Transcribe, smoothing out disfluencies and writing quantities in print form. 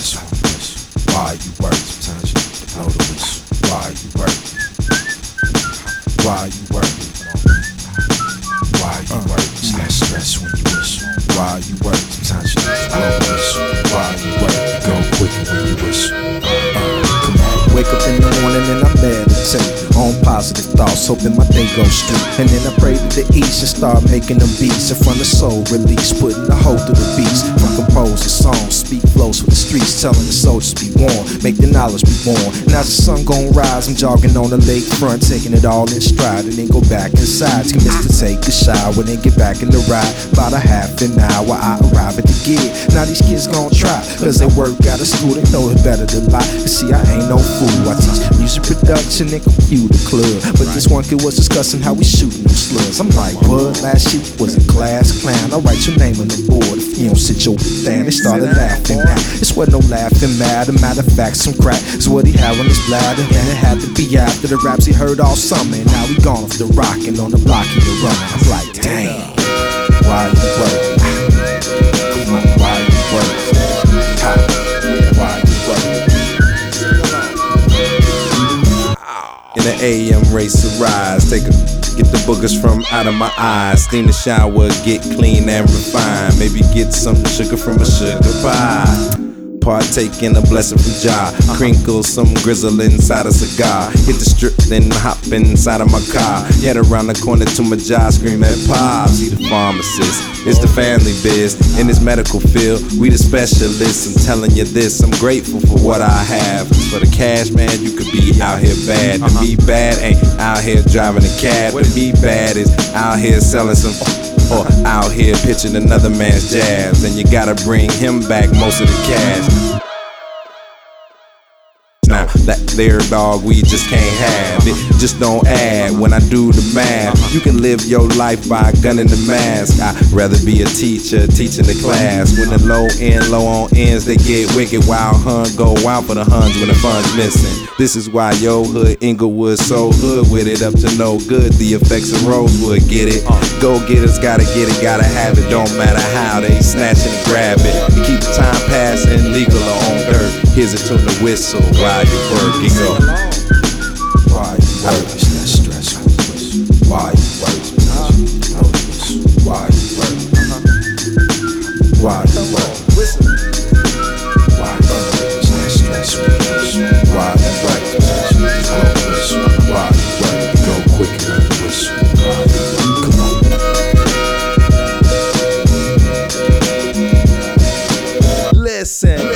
stress when you whistle. Why you work? Sometimes you need to blow the whistle. Why you work? Why you work? Why you work? It's less stress when you whistle. Why you work? Sometimes you need to blow the whistle. Why you work? You go quicker when you whistle. Come on. Wake up in the morning and I meditate on positive thoughts, hoping my day goes straight. And then I pray to the east and start making them beats. And from the soul release, putting the whole through the beats. From composing songs, speak flows for the streets, telling the soldiers be warm, make the knowledge be born. Now the sun gon' rise, I'm jogging on the lakefront, taking it all in stride, and then go back inside. Commit to take a shower, then get back in the ride. About a half an hour, I arrive at the gig. Now these kids gon' try, cause they work out of school, they know it better than lie. But see, I ain't no fool, I teach music production and computer club. But this one kid was discussing how we shooting them slugs. I'm like, what? Last year was a class clown. I'll write your name on the board if you don't sit your down. They started laughing now. This wasn't no laughing matter. Matter of fact, some crack is what he had on his bladder. And it had to be after the raps he heard all summer. And now he gone off the rock and on the block he been running. I'm like, damn, why you work? Come on, why you work? Why you work? In the AM race to rise, get the boogers from out of my eyes. Steam the shower, get clean and refined. Maybe get some sugar from a sugar pie. Partake in a blessing from Jah. Crinkle some grizzle inside a cigar. Hit the strip, then hop inside of my car. Head around the corner to my job, scream at Pops. He the pharmacist, it's the family biz. In this medical field, we the specialists. I'm telling you this, I'm grateful for what I have. For the cash, man, you could be out here bad. To be bad ain't out here driving a cab. To be bad is out here selling some, or out here pitching another man's jabs. And you gotta bring him back most of the cash. Now that there dog we just can't have it, just don't add when I do the math. You can live your life by a gun in the mask. I'd rather be a teacher teaching the class. When the low on ends they get wicked, while hun go out for the huns when the fun's missing. This is why yo hood Inglewood so hood with it up to no good. The effects of Rosewood, get it? Go getters gotta get it, gotta have it. Don't matter how they snatch and grab it. To keep the time passing, legal or on dirt. Here's a tune to whistle while you work. You go. Why you work? It's that stress when you whistle. Why you work? Sometimes you need to blow the whistle. Why you work? Why you work? Why you work? It's that stress when you whistle. Why you work? Sometimes you need to blow the whistle. Why you work? You go quicker when you whistle. Why you work? Come on. Listen.